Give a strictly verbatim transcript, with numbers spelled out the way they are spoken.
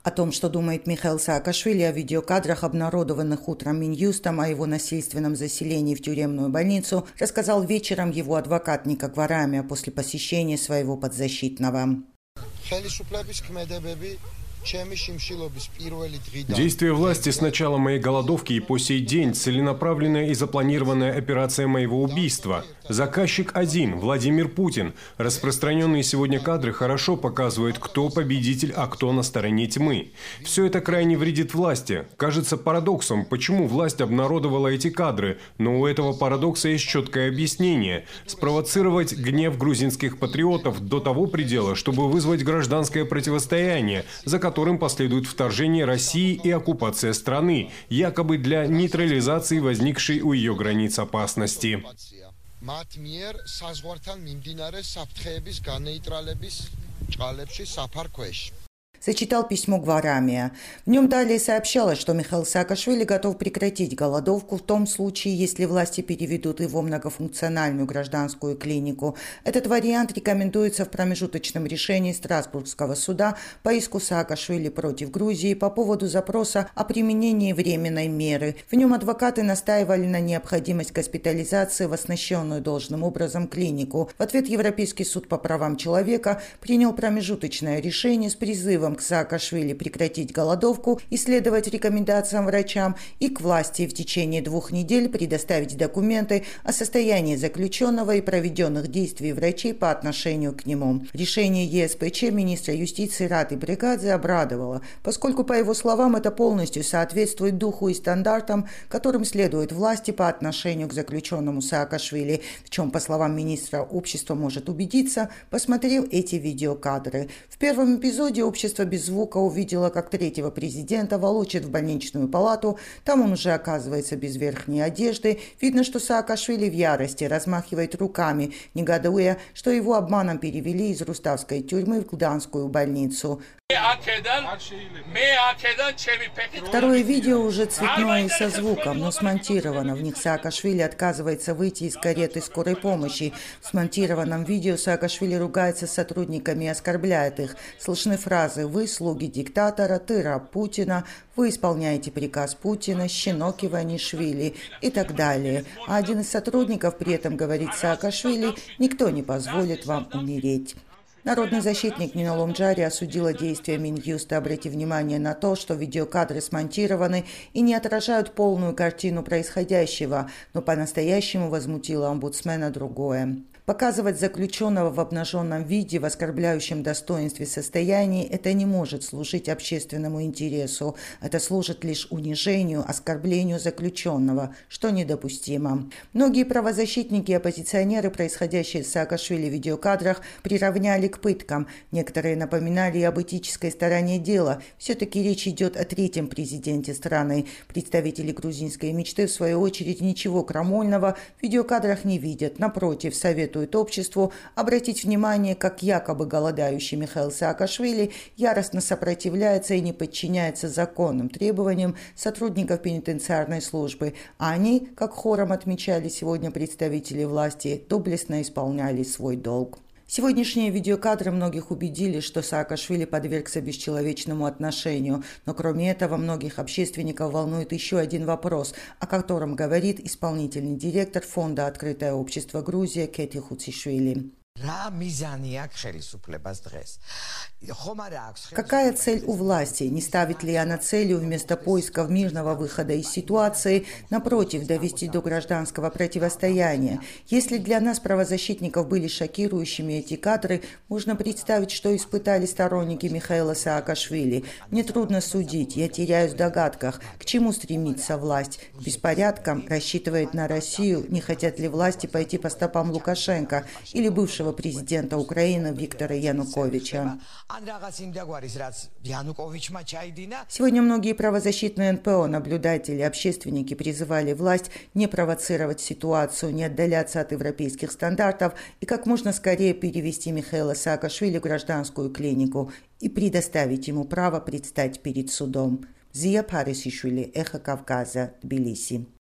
О том, что думает Михаил Саакашвили о видеокадрах, обнародованных утром Минюстом, о его насильственном заселении в тюремную больницу, рассказал вечером его адвокат Ника Гварамия после посещения своего подзащитного. Действия власти с начала моей голодовки и по сей день – целенаправленная и запланированная операция моего убийства. Заказчик один – Владимир Путин. Распространенные сегодня кадры хорошо показывают, кто победитель, а кто на стороне тьмы. Все это крайне вредит власти. Кажется парадоксом, почему власть обнародовала эти кадры, но у этого парадокса есть четкое объяснение – спровоцировать гнев грузинских патриотов до того предела, чтобы вызвать гражданское противостояние, за которым последует вторжение России и оккупация страны, якобы для нейтрализации возникшей у ее границ опасности. Зачитал письмо Гварамия. В нем далее сообщалось, что Михаил Саакашвили готов прекратить голодовку в том случае, если власти переведут его в многофункциональную гражданскую клинику. Этот вариант рекомендуется в промежуточном решении Страсбургского суда по иску Саакашвили против Грузии по поводу запроса о применении временной меры. В нем адвокаты настаивали на необходимость госпитализации в оснащенную должным образом клинику. В ответ Европейский суд по правам человека принял промежуточное решение с призывом к Саакашвили прекратить голодовку и следовать рекомендациям врачам и к власти в течение двух недель предоставить документы о состоянии заключенного и проведенных действий врачей по отношению к нему. Решение ЕСПЧ министра юстиции Раты Бригадзе обрадовало, поскольку, по его словам, это полностью соответствует духу и стандартам, которым следует власти по отношению к заключенному Саакашвили, в чем, по словам министра, общество может убедиться, посмотрев эти видеокадры. В первом эпизоде общество без звука увидела, как третьего президента волочат в больничную палату. Там он уже оказывается без верхней одежды. Видно, что Саакашвили в ярости размахивает руками, негодуя, что его обманом перевели из руставской тюрьмы в Гданскую больницу. Второе видео уже цветное и со звуком, но смонтировано. В них Саакашвили отказывается выйти из кареты скорой помощи. В смонтированном видео Саакашвили ругается с сотрудниками и оскорбляет их. Слышны фразы «Вы слуги диктатора», «Ты раб Путина», «Вы исполняете приказ Путина», «Щенок Иванишвили» и так далее. А один из сотрудников при этом говорит Саакашвили: «Никто не позволит вам умереть». Народный защитник Нина Ломджари осудила действия Минюста, обратив внимание на то, что видеокадры смонтированы и не отражают полную картину происходящего, но по-настоящему возмутило омбудсмена другое. Показывать заключенного в обнаженном виде, в оскорбляющем достоинстве состоянии, это не может служить общественному интересу. Это служит лишь унижению, оскорблению заключенного, что недопустимо. Многие правозащитники и оппозиционеры, происходящие с Саакашвили в видеокадрах, приравняли к пыткам. Некоторые напоминали и об этической стороне дела. Все-таки речь идет о третьем президенте страны. Представители грузинской мечты, в свою очередь, ничего крамольного в видеокадрах не видят. Напротив, советуют обществу обратить внимание, как якобы голодающий Михаил Саакашвили яростно сопротивляется и не подчиняется законным требованиям сотрудников пенитенциарной службы, а они, как хором отмечали сегодня представители власти, доблестно исполняли свой долг. Сегодняшние видеокадры многих убедили, что Саакашвили подвергся бесчеловечному отношению, но кроме этого многих общественников волнует еще один вопрос, о котором говорит исполнительный директор фонда «Открытое общество Грузия» Кэти Хуцишвили. Какая цель у власти? Не ставит ли она целью вместо поисков мирного выхода из ситуации, напротив, довести до гражданского противостояния? Если для нас, правозащитников, были шокирующими эти кадры, можно представить, что испытали сторонники Михаила Саакашвили. Мне трудно судить, я теряюсь в догадках, к чему стремится власть. К беспорядкам, рассчитывает на Россию, не хотят ли власти пойти по стопам Лукашенко или бывшего президента Украины Виктора Януковича. Сегодня многие правозащитные эн пэ о, наблюдатели, общественники призывали власть не провоцировать ситуацию, не отдаляться от европейских стандартов и как можно скорее перевести Михаила Саакашвили в гражданскую клинику и предоставить ему право предстать перед судом. Зия Парисишвили, Эхо Кавказа, Тбилиси.